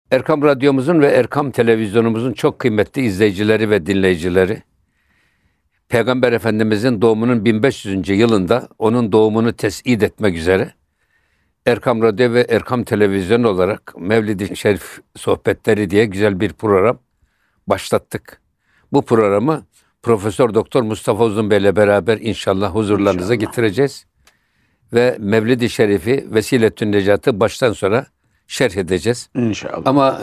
Erkam Radyomuzun ve Erkam Televizyonumuzun çok kıymetli izleyicileri ve dinleyicileri, Peygamber Efendimizin doğumunun 1500. yılında onun doğumunu tespit etmek üzere Erkam Radyo ve Erkam Televizyon olarak Mevlid-i Şerif Sohbetleri diye güzel bir program başlattık. Bu programı Profesör Doktor Mustafa Uzun Bey ile beraber inşallah huzurlarınıza getireceğiz. Ve Mevlid-i Şerif'i Vesiletün Necat'ı baştan sona şerh edeceğiz. İnşallah. Ama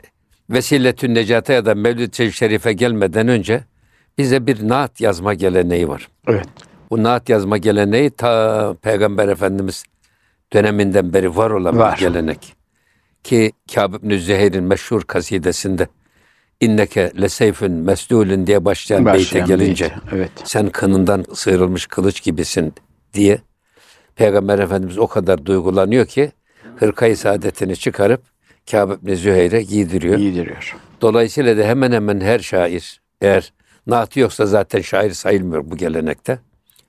Vesiletün Necat'a ya da Mevlid-i Şerif'e gelmeden önce bize bir naat yazma geleneği var. Evet. Bu naat yazma geleneği ta Peygamber Efendimiz döneminden beri var olan bir gelenek. Ki Kâb ibn Züheyr'in meşhur kasidesinde İnneke leseyfün meslûlün diye başlayan beyte gelince evet, sen kanından sıyrılmış kılıç gibisin diye Peygamber Efendimiz o kadar duygulanıyor ki hırka-i saadetini çıkarıp Kâb ibn Züheyr'e giydiriyor. Dolayısıyla da hemen hemen her şair, eğer naatı yoksa zaten şair sayılmıyor bu gelenekte.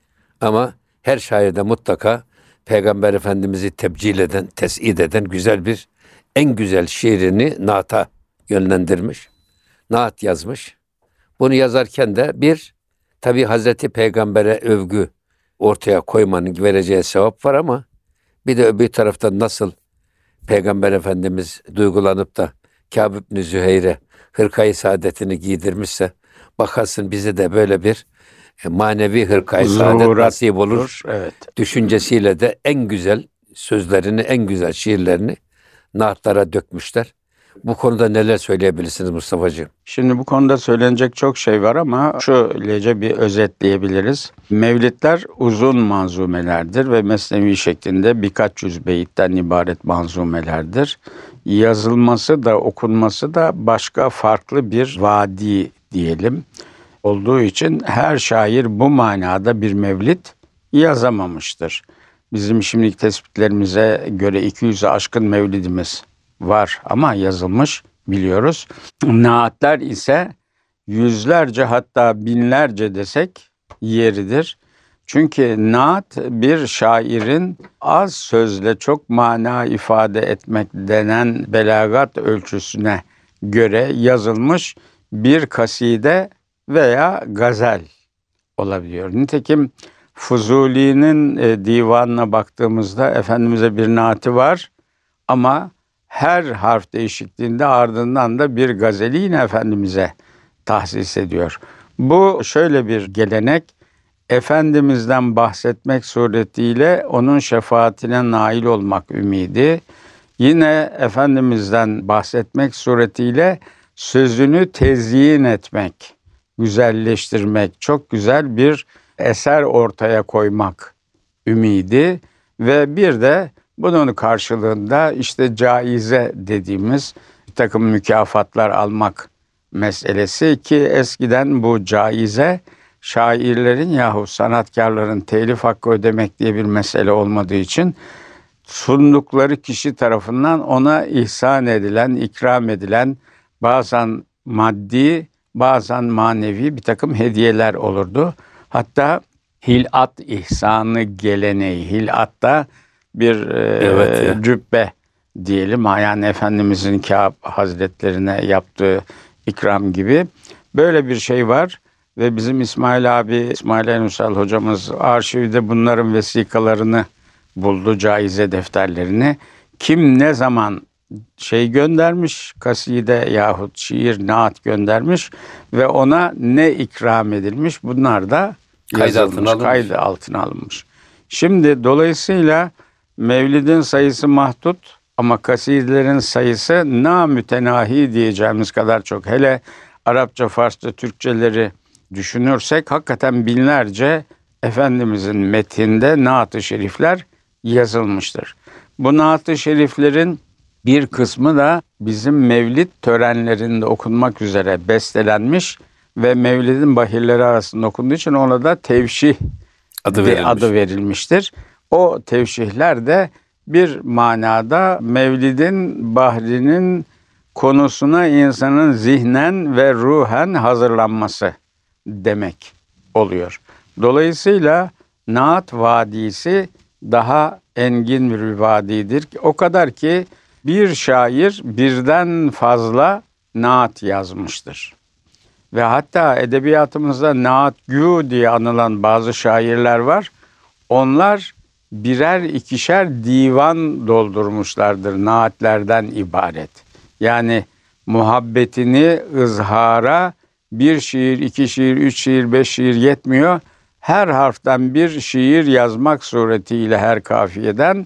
Ama her şairde mutlaka Peygamber Efendimiz'i tebcil eden, tes'id eden güzel bir, en güzel şiirini naata yönlendirmiş. Naat yazmış. Bunu yazarken de tabii Hazreti Peygamber'e övgü ortaya koymanın vereceği sevap var ama bir de öbür taraftan nasıl Peygamber Efendimiz duygulanıp da Kâb ibn Züheyr'e hırkayı saadetini giydirmişse bakarsın bize de böyle bir manevi hırkayı saadet nasip olur. Evet. Düşüncesiyle de en güzel sözlerini, en güzel şiirlerini naatlara dökmüşler. Bu konuda neler söyleyebilirsiniz Mustafa'cığım? Şimdi bu konuda söylenecek çok şey var ama şöylece bir özetleyebiliriz. Mevlidler uzun manzumelerdir ve mesnevi şeklinde birkaç yüz beyitten ibaret manzumelerdir. Yazılması da okunması da başka farklı bir vadi diyelim olduğu için her şair bu manada bir mevlid yazamamıştır. Bizim şimdiki tespitlerimize göre 200'e aşkın mevlidimiz var ama yazılmış biliyoruz. Naatler ise yüzlerce hatta binlerce desek yeridir. Çünkü naat bir şairin az sözle çok mana ifade etmek denen belagat ölçüsüne göre yazılmış bir kaside veya gazel olabiliyor. Nitekim Fuzuli'nin divanına baktığımızda Efendimiz'e bir naati var ama her harf değişikliğinde ardından da bir gazeli yine Efendimiz'e tahsis ediyor. Bu şöyle bir gelenek, Efendimiz'den bahsetmek suretiyle onun şefaatine nail olmak ümidi, yine Efendimiz'den bahsetmek suretiyle sözünü tezyin etmek, güzelleştirmek, çok güzel bir eser ortaya koymak ümidi ve bir de bunun karşılığında işte caize dediğimiz bir takım mükafatlar almak meselesi ki eskiden bu caize şairlerin yahut sanatkarların telif hakkı ödemek diye bir mesele olmadığı için sundukları kişi tarafından ona ihsan edilen, ikram edilen bazen maddi, bazen manevi bir takım hediyeler olurdu. Hatta hilat ihsanı geleneği, hilatta bir cübbe diyelim, yani Efendimizin Kâb Hazretlerine yaptığı ikram gibi böyle bir şey var. Ve bizim İsmail Enüsal hocamız arşivde bunların vesikalarını buldu, caize defterlerini. Kim ne zaman göndermiş, kaside yahut şiir, naat göndermiş ve ona ne ikram edilmiş, bunlar da kaydı altına alınmış. Şimdi dolayısıyla Mevlid'in sayısı mahdut ama kasidelerin sayısı namütenahi diyeceğimiz kadar çok. Hele Arapça, Farsça, Türkçeleri düşünürsek hakikaten binlerce Efendimizin metninde naat-ı şerifler yazılmıştır. Bu naat-ı şeriflerin bir kısmı da bizim mevlid törenlerinde okunmak üzere bestelenmiş ve mevlidin bahirleri arasında okunduğu için ona da tevşih adı verilmiştir. O tevşihler de bir manada mevlidin bahrinin konusuna insanın zihnen ve ruhen hazırlanması demek oluyor. Dolayısıyla Naat Vadisi daha engin bir vadidir. O kadar ki bir şair birden fazla naat yazmıştır. Ve hatta edebiyatımızda naatgû diye anılan bazı şairler var. Onlar birer ikişer divan doldurmuşlardır naatlerden ibaret. Yani muhabbetini ızhara bir şiir, iki şiir, üç şiir, beş şiir yetmiyor. Her harften bir şiir yazmak suretiyle her kafiyeden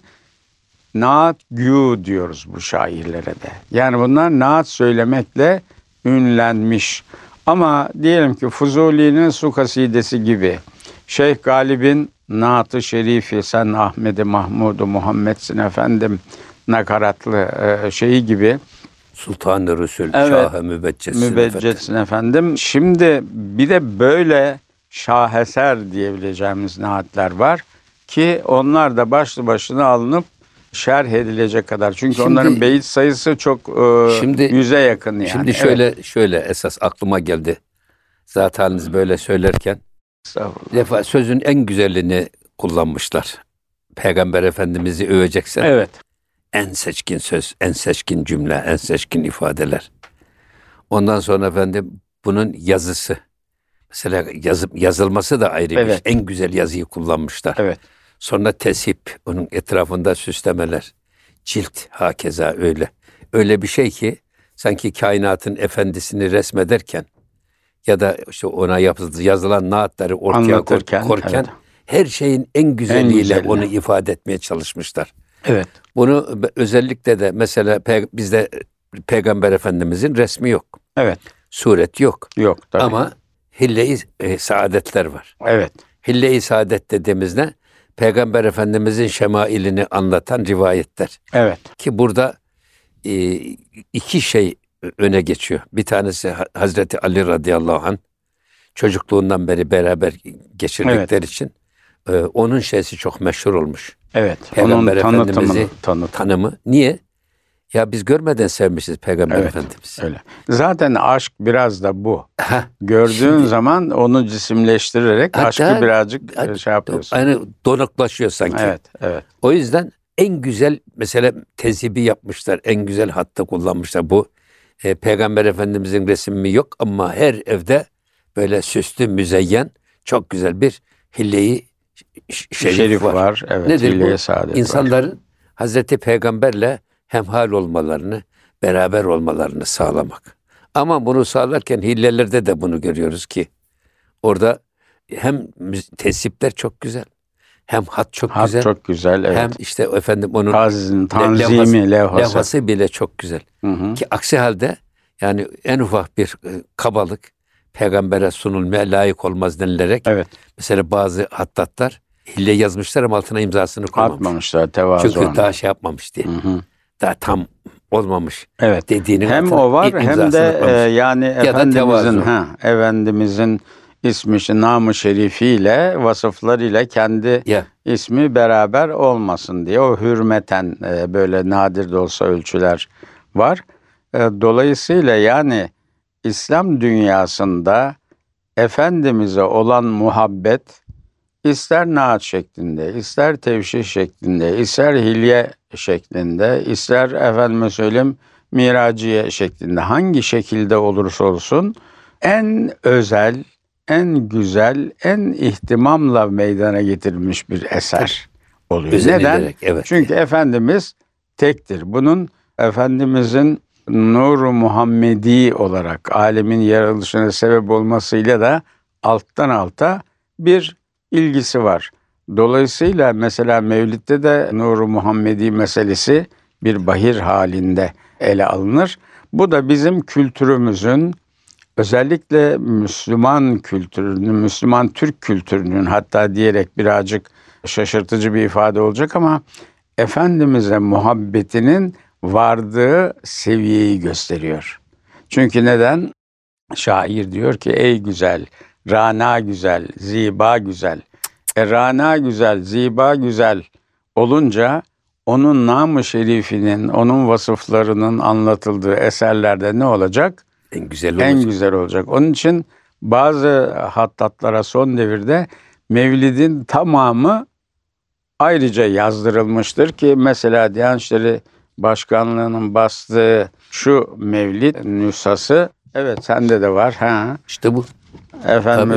naatgû diyoruz bu şairlere de. Yani bunlar naat söylemekle ünlenmiş. Ama diyelim ki Fuzuli'nin Su Kasidesi gibi, Şeyh Galib'in Naat-ı Şerifi, sen Ahmed-i Mahmud-u Muhammed'sin efendim nakaratlı şeyi gibi. Sultan-ı Resul, Evet, Şah-ı Mübeccetsin efendim. Şimdi bir de böyle şaheser diyebileceğimiz naatler var ki onlar da başlı başına alınıp şerh edilecek kadar. Çünkü şimdi, onların beyit sayısı çok yüze yakın yani. Şimdi şöyle esas aklıma geldi. Zaten böyle söylerken defa sözün en güzelini kullanmışlar. Peygamber Efendimiz'i öveceksen. Evet. En seçkin söz, en seçkin cümle, en seçkin ifadeler. Ondan sonra efendim bunun yazısı. Mesela yazılması da ayrı bir şey. En güzel yazıyı kullanmışlar. Evet. Sonra tesip, onun etrafında süslemeler. Cilt hakeza öyle. Öyle bir şey ki sanki kainatın efendisini resmederken ya da işte ona yazılan naatları ortaya korken her şeyin en güzeliyle onu ifade etmeye çalışmışlar. Evet. Bunu özellikle de mesela bizde Peygamber Efendimizin resmi yok. Evet. Suret yok. Yok tabii. Ama hille-i saadetler var. Evet. Hille-i saadet dediğimizde Peygamber Efendimizin şemailini anlatan rivayetler. Evet. Ki burada iki şey öne geçiyor. Bir tanesi Hazreti Ali radıyallahu anh çocukluğundan beri beraber geçirdikleri için onun şeysi çok meşhur olmuş. Evet. Peygamber onun Efendimiz'i tanımı. Niye? Ya biz görmeden sevmişiz Peygamber Efendimiz'i. Öyle. Zaten aşk biraz da bu. Gördüğün zaman onu cisimleştirerek aşkı birazcık şey yapıyorsun. Yani donuklaşıyor sanki. Evet. O yüzden en güzel mesela tezibi yapmışlar. En güzel hatta kullanmışlar. Bu Peygamber Efendimizin resmi yok ama her evde böyle süslü, müzeyyen çok güzel bir hille-i şerif var. Evet, nedir bu? Saadet İnsanların var. Hazreti Peygamberle hemhal olmalarını, beraber olmalarını sağlamak. Ama bunu sağlarken hillelerde de bunu görüyoruz ki orada hem tesipler çok güzel, hem hat çok güzel, evet. Hem işte efendim onun tanzimi, levhası bile çok güzel. Hı. Ki aksi halde yani en ufak bir kabalık peygambere sunulmaya layık olmaz denilerek mesela bazı hattatlar hille yazmışlar ama altına imzasını koymamışlar. Tevazu. Çünkü daha şey yapmamış diye. Daha tam olmamış dediğinin hem o var hem de yani Efendimizin ismi, namı şerifiyle, vasıflarıyla kendi ismi beraber olmasın diye o hürmeten böyle nadir de olsa ölçüler var. Dolayısıyla yani İslam dünyasında Efendimiz'e olan muhabbet ister naat şeklinde, ister tevşih şeklinde, ister hilye şeklinde, ister efendime söyleyeyim miraciye şeklinde hangi şekilde olursa olsun en özel, en güzel, en ihtimamla meydana getirilmiş bir eser oluyor. Neden? Çünkü Efendimiz tektir. Bunun Efendimizin Nur-u Muhammedi olarak alemin yaratılışına sebep olmasıyla da alttan alta bir ilgisi var. Dolayısıyla mesela Mevlid'de de Nur-u Muhammedi meselesi bir bahir halinde ele alınır. Bu da bizim kültürümüzün, özellikle Müslüman kültürünün, Müslüman Türk kültürünün, hatta diyerek birazcık şaşırtıcı bir ifade olacak ama Efendimiz'e muhabbetinin vardığı seviyeyi gösteriyor. Çünkü neden? Şair diyor ki ey güzel, rana güzel, ziba güzel. Rana güzel, ziba güzel olunca onun namı şerifinin, onun vasıflarının anlatıldığı eserlerde ne olacak? En güzel olacak. Onun için bazı hattatlara son devirde Mevlid'in tamamı ayrıca yazdırılmıştır ki mesela Diyanet İşleri Başkanlığı'nın bastığı şu Mevlid nüshası, evet sende de var. Ha. İşte bu. Efendim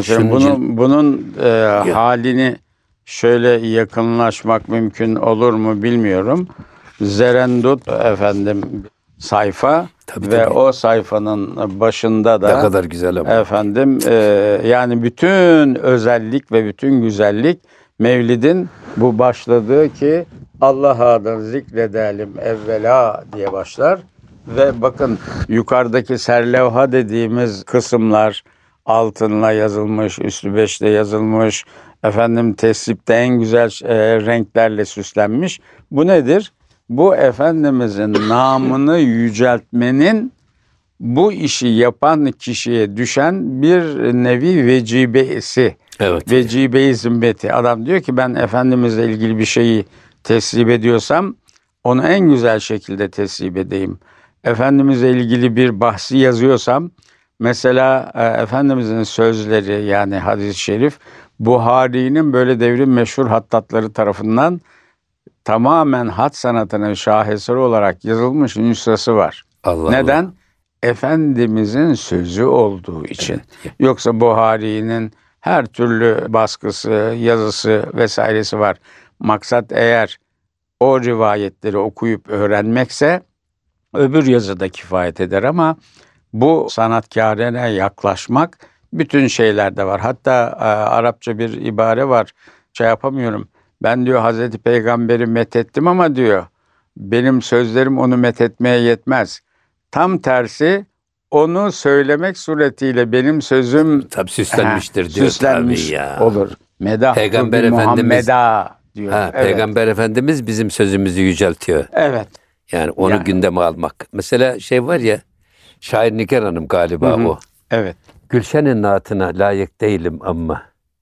bunun halini şöyle yakınlaşmak mümkün olur mu bilmiyorum. Zerendut efendim sayfa ve o sayfanın başında da ne kadar güzel ama. Efendim yani bütün özellik ve bütün güzellik Mevlid'in bu başladığı ki Allah adını zikredelim evvela diye başlar. Ve bakın yukarıdaki serlevha dediğimiz kısımlar altınla yazılmış, üstü beşle yazılmış, efendim teslipte en güzel renklerle süslenmiş. Bu nedir? Bu Efendimizin namını yüceltmenin bu işi yapan kişiye düşen bir nevi vecibesi. Evet. Vecibe-i zimmeti. Adam diyor ki ben Efendimizle ilgili bir şeyi teslim ediyorsam onu en güzel şekilde teslim edeyim. Efendimizle ilgili bir bahsi yazıyorsam mesela Efendimizin sözleri yani hadis-i şerif Buhari'nin böyle devrin meşhur hattatları tarafından tamamen hat sanatının şaheseri olarak yazılmış nüshası var. Allah Neden? Allah. Efendimizin sözü olduğu için. Evet. Yoksa Buhari'nin her türlü baskısı, yazısı vesairesi var. Maksat eğer o rivayetleri okuyup öğrenmekse öbür yazı da kifayet eder ama bu sanatkarına yaklaşmak bütün şeylerde var. Hatta Arapça bir ibare var. Şey yapamıyorum. Ben diyor Hazreti Peygamber'i methettim ama diyor benim sözlerim onu methetmeye yetmez. Tam tersi onu söylemek suretiyle benim sözüm tabii süslenmiştir diyor. Süslenmiş tabii ya. olur. Medah Peygamber Efendimiz diyor. Evet. Peygamber Efendimiz bizim sözümüzü yüceltiyor. Evet. Yani onu gündeme almak. Mesela şey var ya, şair Nigar Hanım galiba o. Evet. Gülşen'in naatına layık değilim ama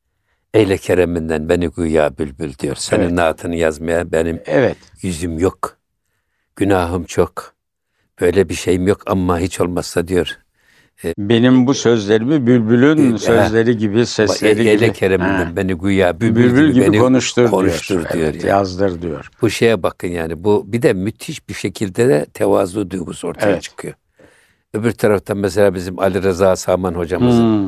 eyle kereminden beni güya bülbül diyor. Senin naatını yazmaya benim yüzüm yok. Günahım çok. Böyle bir şeyim yok ama hiç olmazsa diyor. Benim bu sözlerimi bülbülün sözleri gibi, sesleri gibi. Eyle kereminden beni güya bülbül gibi beni konuştur diyor. Evet, yazdır diyor. Bu şeye bakın yani bu bir de müthiş bir şekilde de tevazu duygusu ortaya çıkıyor. Öbür taraftan mesela bizim Ali Rıza Saman hocamızın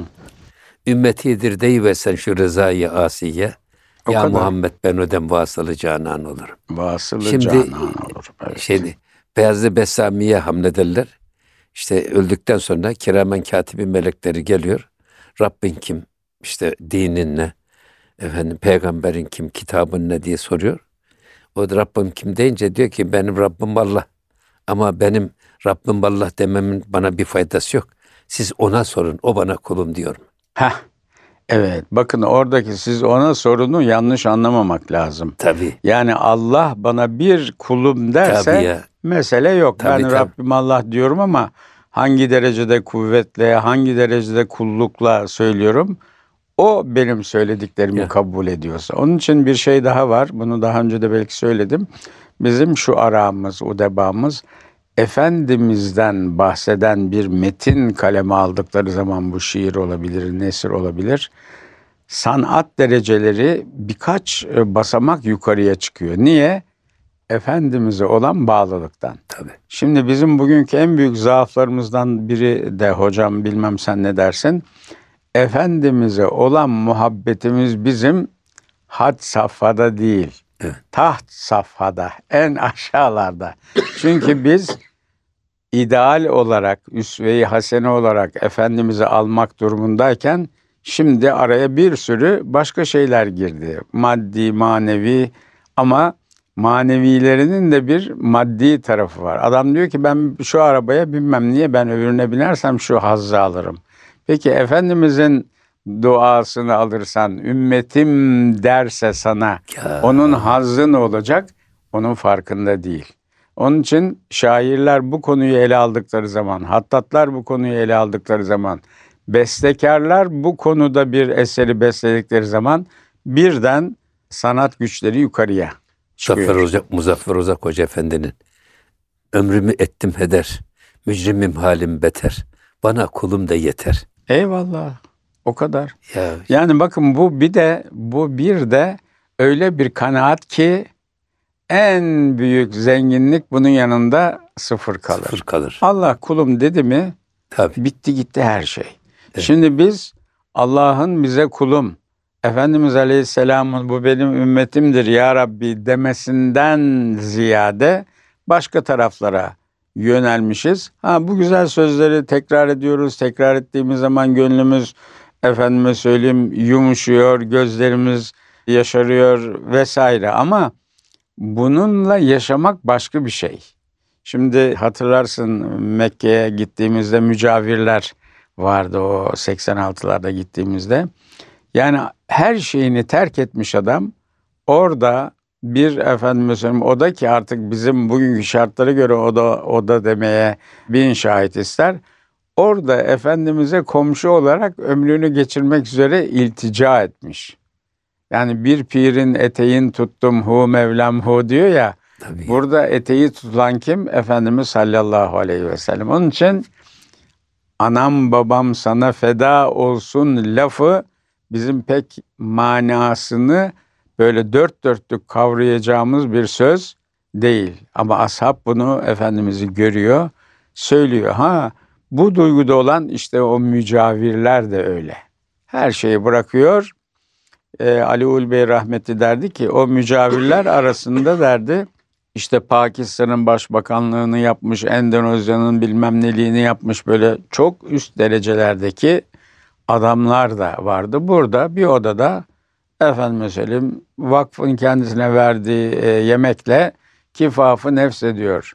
ümmetidir deyiversen şu rızayı asiye. O ya kadar. Muhammed ben ödem vasılı canan olurum. Vasılı canan olur. Evet. Şimdi Beyazlı Bessami'ye hamlederler. İşte öldükten sonra kiramen katibin melekleri geliyor. Rabbin kim? İşte dinin ne? Efendim peygamberin kim? Kitabın ne diye soruyor. O da Rabbim kim deyince diyor ki benim Rabbim Allah. Ama benim Rabbim Allah dememin bana bir faydası yok. Siz ona sorun. O bana kulum diyorum. Evet. Bakın oradaki siz ona sorunu yanlış anlamamak lazım. Tabii. Yani Allah bana bir kulum derse mesele yok. Ben Rabbim Allah diyorum ama hangi derecede kuvvetle, hangi derecede kullukla söylüyorum. O benim söylediklerimi kabul ediyorsa. Onun için bir şey daha var. Bunu daha önce de belki söyledim. Bizim şu aramız, udebamız Efendimiz'den bahseden bir metin kaleme aldıkları zaman bu şiir olabilir, nesir olabilir. Sanat dereceleri birkaç basamak yukarıya çıkıyor. Niye? Efendimiz'e olan bağlılıktan. Tabii. Şimdi bizim bugünkü en büyük zaaflarımızdan biri de hocam bilmem sen ne dersin? Efendimiz'e olan muhabbetimiz bizim had safhada değil. Evet. Taht safhada, en aşağılarda. Çünkü biz ideal olarak, üsve-i hasene olarak Efendimiz'i almak durumundayken şimdi araya bir sürü başka şeyler girdi. Maddi, manevi ama manevilerinin de bir maddi tarafı var. Adam diyor ki ben şu arabaya binmem. Niye? Ben öbürüne binersem şu hazzı alırım. Peki Efendimiz'in duasını alırsan, ümmetim derse sana onun hazzı ne olacak? Onun farkında değil. Onun için şairler bu konuyu ele aldıkları zaman, hattatlar bu konuyu ele aldıkları zaman, bestekarlar bu konuda bir eseri besledikleri zaman birden sanat güçleri yukarıya çıkıyor. Muzaffer Ozak Hoca Efendi'nin ömrümü ettim heder, mücrimim halim beter, bana kulum da yeter. Eyvallah. O kadar. Yani bakın bu bir de öyle bir kanaat ki en büyük zenginlik bunun yanında sıfır kalır. Sıfır kalır. Allah kulum dedi mi Tabii. bitti gitti her şey. Evet. Şimdi biz Allah'ın bize kulum, Efendimiz Aleyhisselam'ın bu benim ümmetimdir ya Rabbi demesinden ziyade başka taraflara yönelmişiz. Bu güzel sözleri tekrar ediyoruz. Tekrar ettiğimiz zaman gönlümüz efendime söyleyeyim yumuşuyor, gözlerimiz yaşarıyor vesaire ama bununla yaşamak başka bir şey. Şimdi hatırlarsın Mekke'ye gittiğimizde mücavirler vardı o 86'larda gittiğimizde. Yani her şeyini terk etmiş adam orada bir efendime söyleyeyim oda ki artık bizim bugünkü şartlara göre oda demeye bin şahit ister. Orada Efendimiz'e komşu olarak ömrünü geçirmek üzere iltica etmiş. Yani bir pirin eteğin tuttum hu Mevlam hu diyor ya. Tabii. Burada eteği tutulan kim? Efendimiz sallallahu aleyhi ve sellem. Onun için anam babam sana feda olsun lafı bizim pek manasını böyle dört dörtlük kavrayacağımız bir söz değil. Ama ashab bunu Efendimiz'i görüyor, söylüyor. Bu duyguda olan işte o mücavirler de öyle. Her şeyi bırakıyor. Ali Ul Bey rahmetli derdi ki o mücavirler arasında derdi işte Pakistan'ın başbakanlığını yapmış, Endonezya'nın bilmem neliğini yapmış böyle çok üst derecelerdeki adamlar da vardı. Burada bir odada efendime söyleyeyim vakfın kendisine verdiği yemekle kifafı nefsediyor.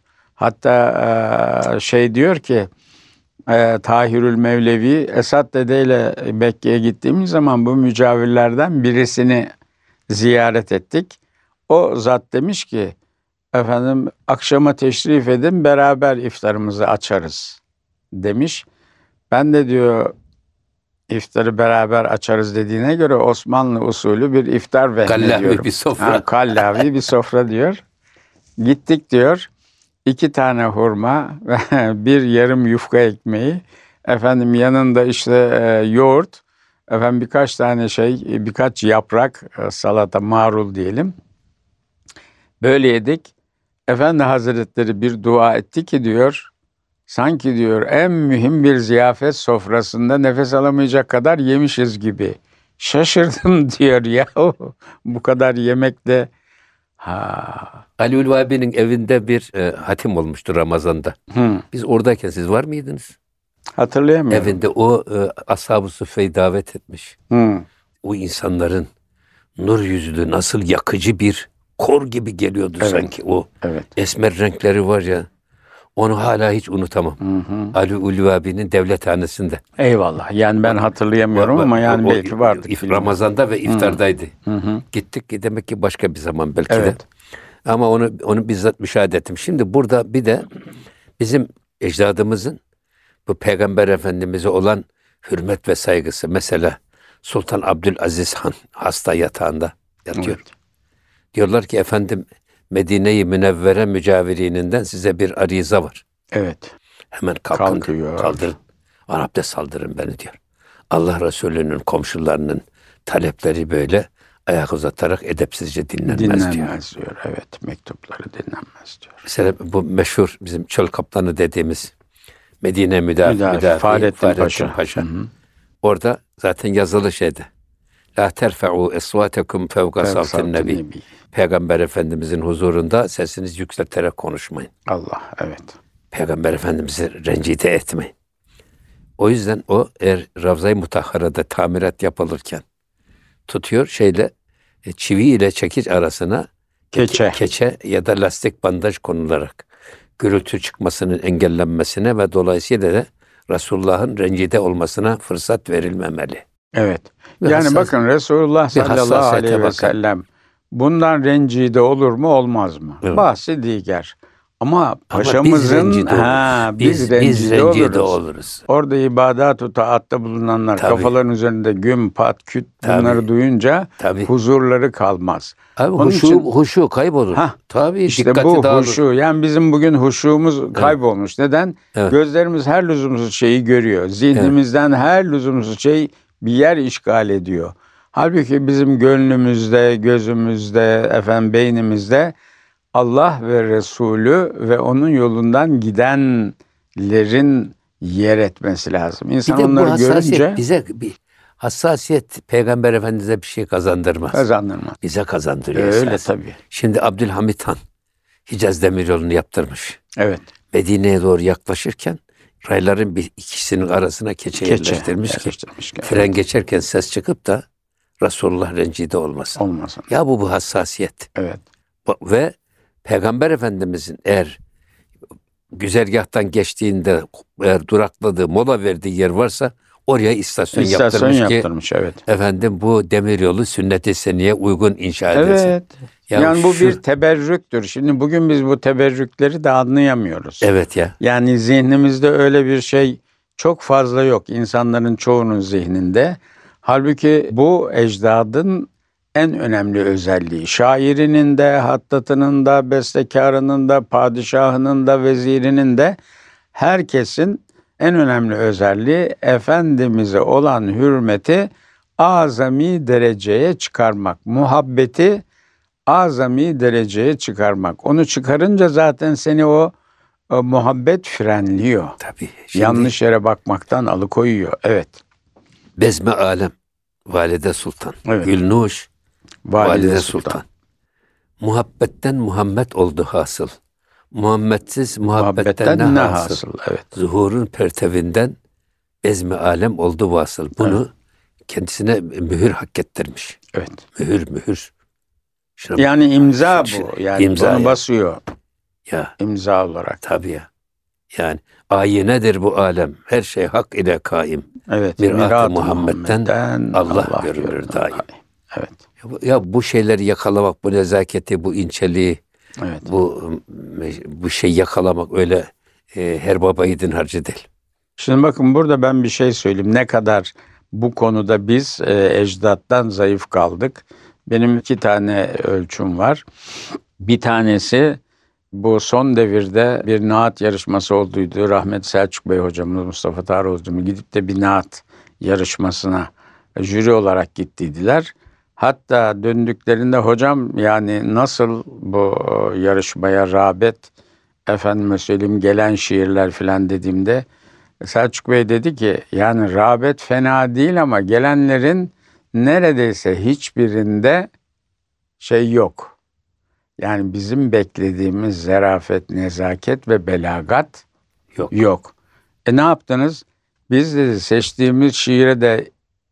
Hatta diyor ki Tahirül Mevlevi Esad dedeyle Mekke'ye gittiğimiz zaman bu mücavirlerden birisini ziyaret ettik. O zat demiş ki efendim akşama teşrif edin beraber iftarımızı açarız demiş. Ben de diyor iftarı beraber açarız dediğine göre Osmanlı usulü bir iftar vehmediyorum. Kallavi bir sofra. Kallavi bir sofra diyor. Gittik diyor. 2 tane hurma ve bir yarım yufka ekmeği. Efendim yanında işte yoğurt. Efendim birkaç tane birkaç yaprak salata marul diyelim. Böyle yedik. Efendi Hazretleri bir dua etti ki diyor. Sanki diyor en mühim bir ziyafet sofrasında nefes alamayacak kadar yemişiz gibi. Şaşırdım diyor ya bu kadar yemekte. Ali Ulvabi'nin evinde bir hatim olmuştu Ramazan'da. Biz oradayken siz var mıydınız? Hatırlayamıyorum. Evinde o Ashab-ı Suffe'yi davet etmiş. O insanların nur yüzlü nasıl yakıcı bir kor gibi geliyordu sanki o. Evet. Esmer renkleri var ya. Onu hala hiç unutamam. Ali Ulvabi'nin devlethanesinde. Eyvallah. Yani ben hatırlayamıyorum ama yani belki vardı. Ramazan'da ve iftardaydı. Gittik demek ki başka bir zaman belki de. Ama onu bizzat müşahede ettim. Şimdi burada bir de bizim ecdadımızın bu Peygamber Efendimiz'e olan hürmet ve saygısı. Mesela Sultan Abdülaziz Han hasta yatağında yatıyor. Evet. Diyorlar ki efendim Medine-i Münevvere mücavirininden size bir ariza var. Evet. Hemen kaldırın. Arap'ta saldırın beni diyor. Allah Resulü'nün komşularının talepleri böyle ayak uzatarak edepsizce dinlenmez diyor. Evet, mektupları dinlenmez diyor. Mesela bu meşhur bizim çöl kaplanı dediğimiz Medine müdafi Fahrettin Paşa. Orada zaten yazılı şeyde. La terfe'u esvatekum fevka savtin nebi. Peygamber Efendimizin huzurunda sesinizi yükselterek konuşmayın. Allah, evet. Peygamber Efendimiz'i rencide etmeyin. O yüzden o Ravza-i Mutahhara'da tamirat yapılırken tutuyor çivi ile çekiç arasına keçe ya da lastik bandaj konularak gürültü çıkmasının engellenmesine ve dolayısıyla da Resulullah'ın rencide olmasına fırsat verilmemeli. Evet. Yani bakın Resulullah sallallahu aleyhi ve sellem bundan rencide olur mu olmaz mı? Evet. Bahsi diğer. Ama paşamızın biz rencide oluruz. Orada ibadat-ı taatta bulunanlar kafaların üzerinde güm pat küt bunları duyunca huzurları kalmaz. Abi huşu kaybolur. Tabii işte bu huşu. Yani bizim bugün huşumuz kaybolmuş. Neden? Evet. Gözlerimiz her lüzumsuz şeyi görüyor. Zihnimizden her lüzumsuz şey bir yer işgal ediyor. Halbuki bizim gönlümüzde, gözümüzde, beynimizde Allah ve Resulü ve onun yolundan gidenlerin yer etmesi lazım. İnsan bir de onları bu hassasiyet görünce bize bir hassasiyet Peygamber Efendimiz'e bir şey kazandırmaz. kazandırmaz. Bize kazandırıyor Öyle esas. tabii. Şimdi Abdülhamit Han Hicaz Demiryolu'nu yaptırmış. Evet. Medine'ye doğru yaklaşırken rayların bir ikisinin arasına keçe yerleştirmiş ki tren geçerken ses çıkıp da Resulullah rencide olmasın. Ya bu hassasiyet. Evet. Ve Peygamber Efendimizin eğer güzergahtan geçtiğinde eğer durakladığı, mola verdiği yer varsa oraya istasyon yaptırmış ki evet. Efendim bu demiryolu sünnet-i seniyye uygun inşa edilsin. Evet. Yani bu bir teberrüktür. Şimdi bugün biz bu teberrükleri de anlayamıyoruz. Evet ya. Yani zihnimizde öyle bir şey çok fazla yok insanların çoğunun zihninde. Halbuki bu ecdadın en önemli özelliği. Şairinin de, hattatının da, bestekarının da, padişahının da, vezirinin de herkesin en önemli özelliği Efendimiz'e olan hürmeti azami dereceye çıkarmak. Muhabbeti azami dereceye çıkarmak. Onu çıkarınca zaten seni o muhabbet frenliyor. Tabii. Yanlış yere bakmaktan alıkoyuyor. Evet. Bezme alem. Valide Sultan. Evet. Gülnuş. Valide Sultan. Muhabbetten Muhammed oldu hasıl. Muhammedsiz muhabbetten ne hasıl? Evet. Zuhurun pertevinden bezmi alem oldu vasıl. Bunu kendisine mühür hak ettirmiş. Evet. Mühür. Yani imza bu. Yani imza onu basıyor. Ya. İmza olarak. Tabii ya. Yani ayinedir bu alem. Her şey hak ile kaim. Evet. Mirat-ı Muhammed'den Allah görünür daim. Evet. Ya bu şeyleri yakalamak, bu nezaketi, bu inçeliği, evet. bu şey yakalamak öyle her baba yiğidin harcı değil. Şimdi bakın burada ben bir şey söyleyeyim. Ne kadar bu konuda biz ecdattan zayıf kaldık. Benim 2 tane ölçüm var. Bir tanesi bu son devirde bir naat yarışması olduydu. Rahmetli Selçuk Bey hocamız, Mustafa Tarık hocamız gidip de bir naat yarışmasına jüri olarak gittiydiler. Hatta döndüklerinde hocam yani nasıl bu yarışmaya rağbet, efendime söyleyeyim gelen şiirler filan dediğimde Selçuk Bey dedi ki yani rağbet fena değil ama gelenlerin neredeyse hiçbirinde şey yok. Yani bizim beklediğimiz zarafet, nezaket ve belagat yok. Ne yaptınız? Biz dedi seçtiğimiz şiire de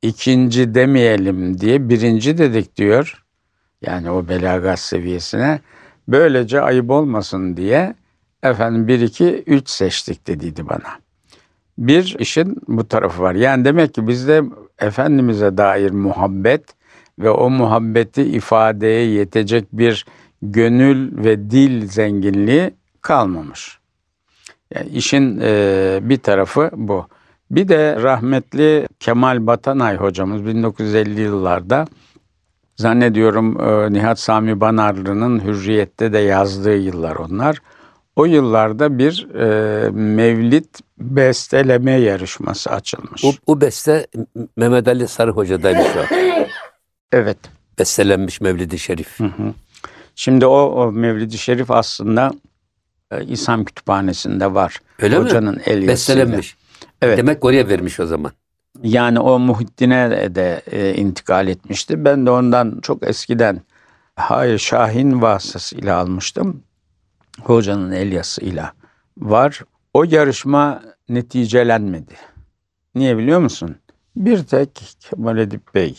2. demeyelim diye 1. dedik diyor. Yani o belagat seviyesine. Böylece ayıp olmasın diye 1, 2, 3 seçtik dediydi bana. Bir işin bu tarafı var. Yani demek ki bizde Efendimiz'e dair muhabbet ve o muhabbeti ifadeye yetecek bir gönül ve dil zenginliği kalmamış. Yani işin bir tarafı bu. Bir de rahmetli Kemal Batanay hocamız 1950 yıllarda zannediyorum Nihat Sami Banarlı'nın Hürriyet'te de yazdığı yıllar onlar. O yıllarda bir mevlid besteleme yarışması açılmış. O beste Mehmet Ali Sarı Hoca'daymış o. Evet. Bestelenmiş Mevlid-i Şerif. Hı. Şimdi o Mevlid-i Şerif aslında İslam Kütüphanesi'nde var. Öyle Hocanın mi? El yazısıyla. Bestelenmiş. Evet. Demek oraya vermiş o zaman. Yani o Muhittin'e de intikal etmişti. Ben de ondan çok eskiden Şahin vasıtasıyla almıştım. Hocanın el yazısıyla var. O yarışma neticelenmedi. Niye biliyor musun? Bir tek Kemal Edip Bey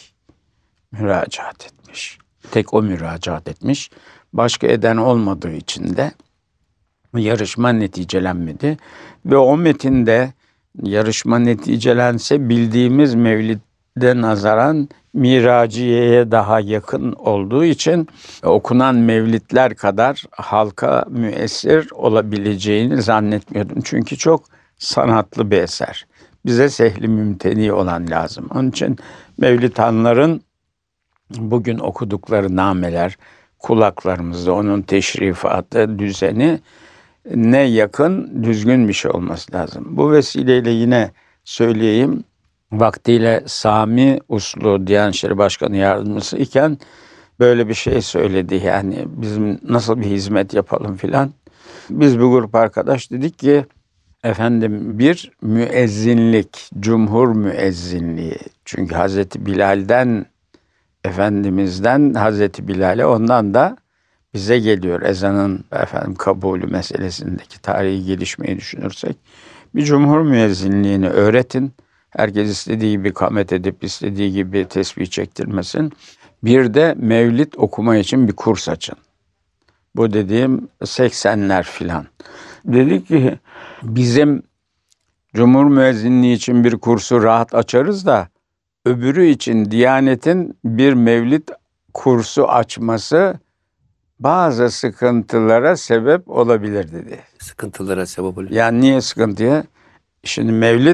müracaat etmiş. Tek o müracaat etmiş. Başka eden olmadığı için de yarışma neticelenmedi. Ve o metinde yarışma neticelense bildiğimiz Mevlid'e nazaran Miraciye'ye daha yakın olduğu için okunan mevlidler kadar halka müessir olabileceğini zannetmiyordum. Çünkü çok sanatlı bir eser. Bize sehli mümteni olan lazım. Onun için Mevlid Hanların bugün okudukları nameler kulaklarımızda onun teşrifatı, düzeni ne yakın, düzgün bir şey olması lazım. Bu vesileyle yine söyleyeyim. Vaktiyle Sami Uslu Diyanet İşleri Başkanı Yardımcısı iken böyle bir şey söyledi. Yani bizim nasıl bir hizmet yapalım filan. Biz bir grup arkadaş dedik ki efendim bir müezzinlik, cumhur müezzinliği. Çünkü Hazreti Bilal'den, Efendimiz'den Hazreti Bilal'e, ondan da bize geliyor ezanın kabulü meselesindeki tarihi gelişmeyi düşünürsek. Bir cumhur müezzinliğini öğretin. Herkes istediği gibi kamet edip istediği gibi tesbih çektirmesin. Bir de mevlid okuma için bir kurs açın. Bu dediğim 80'ler filan. Dedi ki bizim cumhur müezzinliği için bir kursu rahat açarız da öbürü için Diyanet'in bir mevlid kursu açması bazı sıkıntılara sebep olabilir dedi. Sıkıntılara sebep oluyor. Yani niye sıkıntıya? Şimdi mevlid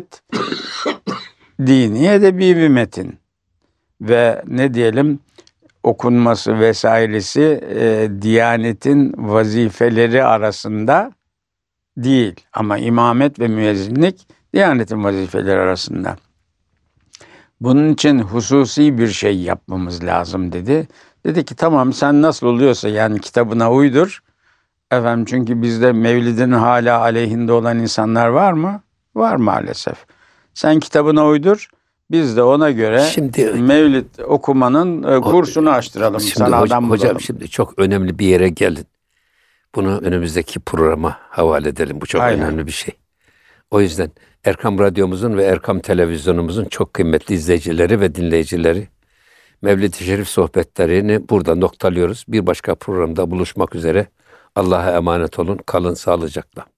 dini edebi bir metin ve ne diyelim okunması vesairesi Diyanet'in vazifeleri arasında değil. Ama imamet ve müezzinlik Diyanet'in vazifeleri arasında. Bunun için hususi bir şey yapmamız lazım dedi. Dedi ki tamam, sen nasıl oluyorsa yani kitabına uydur. Çünkü bizde mevlidin hala aleyhinde olan insanlar var mı? Var maalesef. Sen kitabına uydur. Biz de ona göre mevlid okumanın kursunu açtıralım. Sana adam bulalım. Hocam şimdi çok önemli bir yere geldin. Bunu önümüzdeki programa havale edelim. Bu çok önemli bir şey. O yüzden Erkam Radyomuzun ve Erkam Televizyonumuzun çok kıymetli izleyicileri ve dinleyicileri, Mevlid-i Şerif sohbetlerini burada noktalıyoruz. Bir başka programda buluşmak üzere. Allah'a emanet olun. Kalın sağlıcakla.